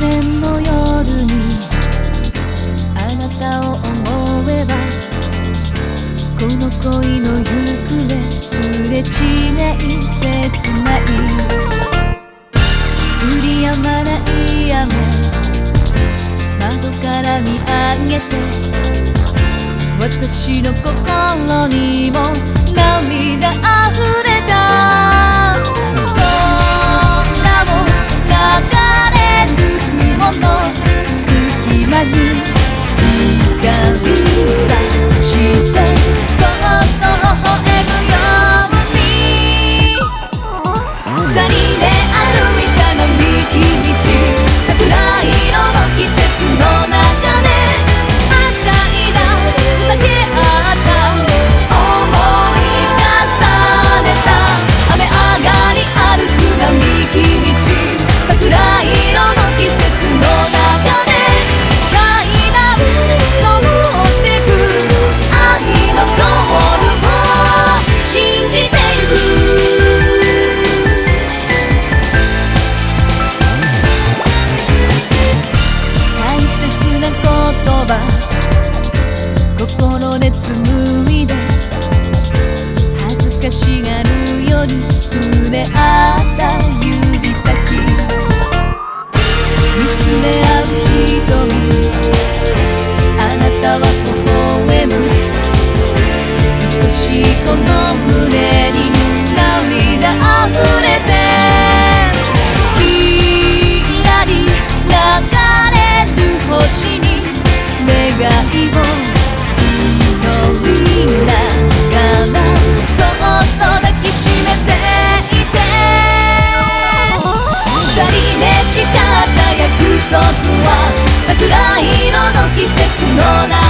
線の夜にあなたを思えば、この恋の行方すれ違い切ない。降りやまない雨、窓から見上げて、私の心にも涙あふれた。空を流れる雲の隙間に光さしてそっと微笑むように、二人で歩いた並木道、桜色の季節の中ではしゃいだだけあった思い重ねた。雨上がり歩く並木道、桜色の季節の中で階段登ってく愛のゴールを信じてゆく。大切な言葉心で紡いで、恥ずかしがるより触れ合った指先、見つめ合う瞳、あなたは微笑む。愛しいこの胸に涙あふれて、きらり流れる星に願いを祈りながらそっと抱きしめていて、二人で誓った約束は桜色の季節の中